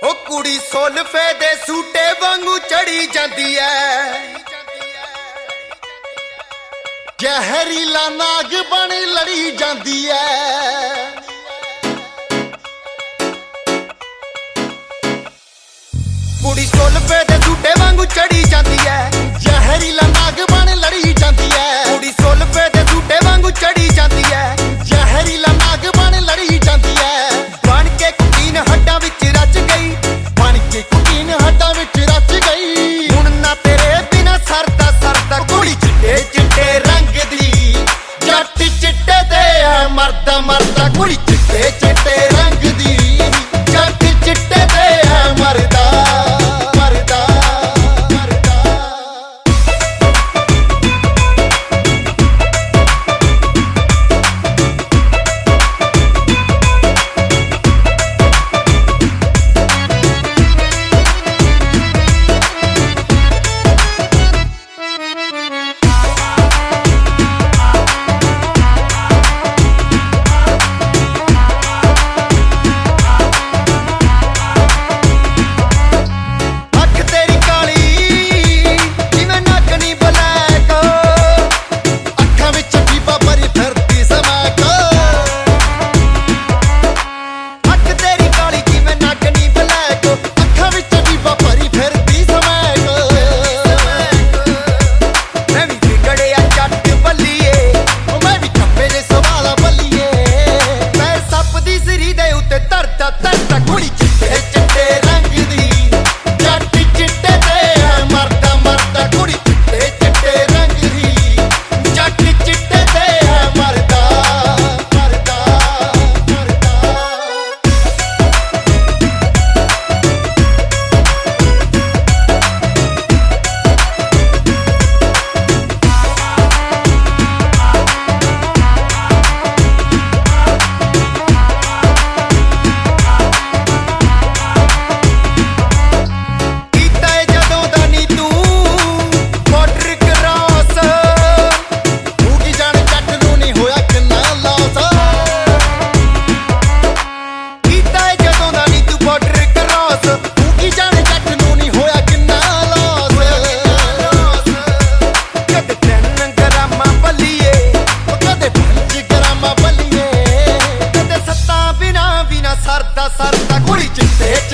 ਉਹ ਕੁੜੀ ਸੋਲਫੇ ਦੇ ਸੂਟੇ ਵਾਂਗੂ ਚੜੀ ਜਾਂਦੀ ਐ, ਜ਼ਹਿਰੀਲਾ ਨਾਗ ਬਣੀ ਲੜੀ ਜਾਂਦੀ ਐ। ਕੁੜੀ ਸੋਲਫੇ ਦੇ ਸੂਟੇ ਵਾਂਗੂ ਚੜੀ ਜਾਂਦੀ ਐ, ਜ਼ਹਿਰੀਲਾ ਨਾਗ ਬਣ ਲੜੀ ਜਾਂਦੀ ਐ। ਕੁੜੀ ਸੋਲਫੇ ਦੇ ਸੂਟੇ ਵਾਂਗੂ ਚੜੀ ਜਾਂਦੀ ਐ, ਜ਼ਹਿਰੀਲਾ ਨਾਗ ਬਣ ਲੜੀ ਜਾਂਦੀ ਐ। ਬਣ ਕੇ ਕੁਕੀਨ ਹੱਡਾਂ ਵਿੱਚ ਰਚ ਗਈ, ਬਣ ਕੇ ਕੁਕੀਨ ਹੱਡਾਂ ਵਿੱਚ ਰਚ ਗਈ। ਹੁਣ ਨਾ ਤੇਰੇ ਬਿਨਾ ਸਰਦਾ ਸਰਦਾ ਕੁੜੀ ਚਿੱਟੇ ਚਿੱਟੇ ਰੰਗ ਦੀ, ਜੱਟ ਚਿੱਟੇ ਤੇ ਐ ਮਰਦਾ ਮਰਦਾ। ਕੁੜੀ ਚਿੱਟੇ ਚਿੱਟੇ ਰੰਗ ਦੀ, ਜੱਟ ਚਿੱਟੇ ਤੇ ਐ ਮਰਦਾ। ਕੁੜੀ ਚਿੱਟੇ ਚਿੱਟੇ ਰੰਗ ਦੀ, ਜੱਟ ਚਿੱਟੇ ਤੇ ਐ ਮਰਦਾ ਮਰਦਾ। ਕੁੜੀ ਚਿੱਟੇ ਚਿੱਟੇ ਰੰਗ ਦੀ, ਜੱਟ ਚਿੱਟੇ ਤੇ ਐ ਮਰਦਾ ਮਰਦਾ ਮਰਦਾ। ਸਰਦਾ ਸਰਦਾ ਕੁੜੀ ਚਿੱਟੇ